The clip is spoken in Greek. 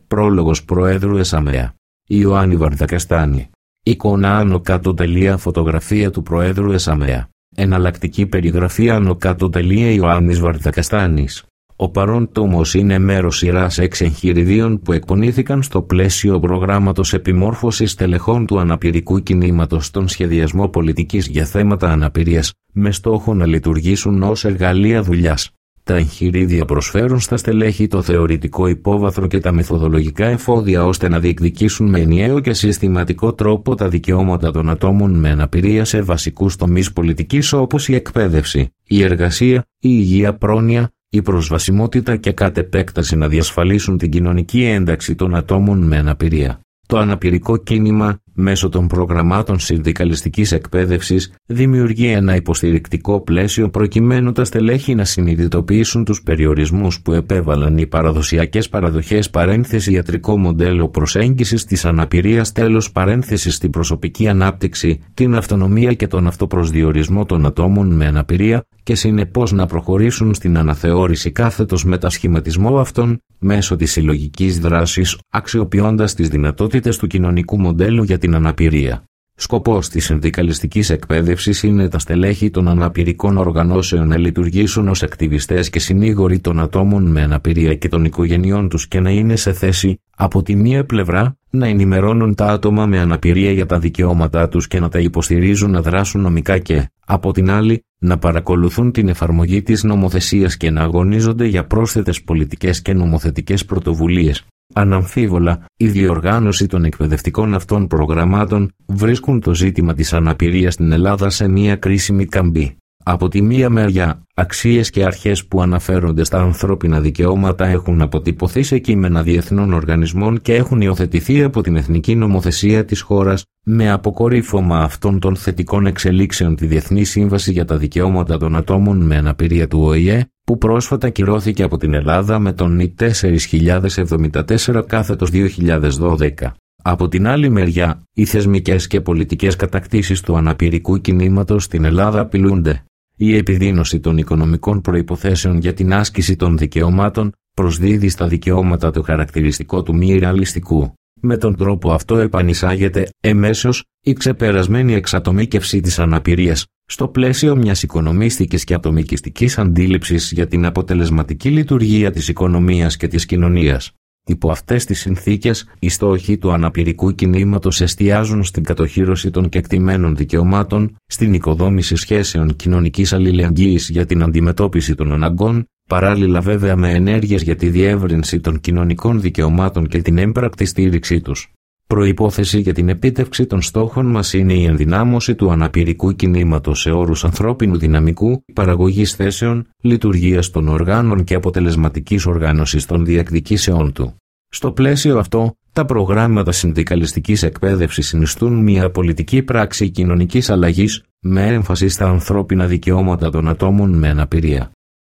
Πρόλογος Προέδρου ΕΣΑΜΕΑ. Ιωάννη Βαρδακαστάνη. Εικόνα άνω κάτω τελεία φωτογραφία του Προέδρου ΕΣΑΜΕΑ. Εναλλακτική περιγραφή άνω κάτω τελεία Ιωάννης Βαρδακαστάνης. Ο παρόν τόμος είναι μέρος σειράς 6 εγχειριδίων που εκπονήθηκαν στο πλαίσιο προγράμματος επιμόρφωσης τελεχών του αναπηρικού κινήματος στον σχεδιασμό πολιτικής για θέματα αναπηρίας, με στόχο να λειτουργήσουν ως εργαλεία δουλειάς. Τα εγχειρίδια προσφέρουν στα στελέχη το θεωρητικό υπόβαθρο και τα μεθοδολογικά εφόδια ώστε να διεκδικήσουν με ενιαίο και συστηματικό τρόπο τα δικαιώματα των ατόμων με αναπηρία σε βασικούς τομείς πολιτικής όπως η εκπαίδευση, η εργασία, η υγεία πρόνοια, η προσβασιμότητα και κατ' επέκταση να διασφαλίσουν την κοινωνική ένταξη των ατόμων με αναπηρία. Το αναπηρικό κίνημα, μέσω των προγραμμάτων συνδικαλιστικής εκπαίδευσης, δημιουργεί ένα υποστηρικτικό πλαίσιο προκειμένου τα στελέχη να συνειδητοποιήσουν τους περιορισμούς που επέβαλαν οι παραδοσιακές παραδοχές παρένθεση ιατρικό μοντέλο προσέγγισης της αναπηρίας τέλος παρένθεση στην προσωπική ανάπτυξη, την αυτονομία και τον αυτοπροσδιορισμό των ατόμων με αναπηρία και συνεπώς να προχωρήσουν στην αναθεώρηση κάθετος μετασχηματισμό αυτών μέσω της συλλογικής δράσης, αξιοποιώντας τις δυνατότητες του κοινωνικού μοντέλου για την αναπηρία. Σκοπός της συνδικαλιστικής εκπαίδευσης είναι τα στελέχη των αναπηρικών οργανώσεων να λειτουργήσουν ως ακτιβιστές και συνήγοροι των ατόμων με αναπηρία και των οικογενειών τους και να είναι σε θέση, από τη μία πλευρά, να ενημερώνουν τα άτομα με αναπηρία για τα δικαιώματά τους και να τα υποστηρίζουν να δράσουν νομικά και, από την άλλη, να παρακολουθούν την εφαρμογή της νομοθεσίας και να αγωνίζονται για πρόσθετες πολιτικές και νομοθετικές πρωτοβουλίες. Αναμφίβολα, η διοργάνωση των εκπαιδευτικών αυτών προγραμμάτων βρίσκουν το ζήτημα της αναπηρίας στην Ελλάδα σε μια κρίσιμη καμπή. Από τη μία μεριά, αξίες και αρχές που αναφέρονται στα ανθρώπινα δικαιώματα έχουν αποτυπωθεί σε κείμενα διεθνών οργανισμών και έχουν υιοθετηθεί από την εθνική νομοθεσία της χώρας, με αποκορύφωμα αυτών των θετικών εξελίξεων τη Διεθνή Σύμβαση για τα Δικαιώματα των Ατόμων με Αναπηρία του ΟΗΕ, που πρόσφατα κυρώθηκε από την Ελλάδα με τον νη 4074/2012. Από την άλλη μεριά, οι θεσμικές και πολιτικές κατακτήσεις του αναπηρικού κινήματος στην Ελλάδα απειλούνται. Η επιδείνωση των οικονομικών προϋποθέσεων για την άσκηση των δικαιωμάτων προσδίδει στα δικαιώματα το χαρακτηριστικό του μη ρεαλιστικού. Με τον τρόπο αυτό επανεισάγεται, εμέσως, η ξεπερασμένη εξατομίκευση της αναπηρίας, στο πλαίσιο μιας οικονομίστικης και ατομικιστικής αντίληψης για την αποτελεσματική λειτουργία της οικονομίας και της κοινωνίας. Υπό αυτές τις συνθήκες, οι στόχοι του αναπηρικού κινήματος εστιάζουν στην κατοχύρωση των κεκτημένων δικαιωμάτων, στην οικοδόμηση σχέσεων κοινωνικής αλληλεγγύης για την αντιμετώπιση των αναγκών, παράλληλα βέβαια με ενέργειες για τη διεύρυνση των κοινωνικών δικαιωμάτων και την έμπρακτη στήριξή τους. Προϋπόθεση για την επίτευξη των στόχων μας είναι η ενδυνάμωση του αναπηρικού κινήματος σε όρους ανθρώπινου δυναμικού, παραγωγής θέσεων, λειτουργίας των οργάνων και αποτελεσματικής οργάνωσης των διεκδικήσεών του. Στο πλαίσιο αυτό, τα προγράμματα συνδικαλιστικής εκπαίδευσης συνιστούν μια πολιτική πράξη κοινωνικής αλλαγής, με έμφαση στα ανθρώπινα δικαιώματα των ατόμων με αναπηρία.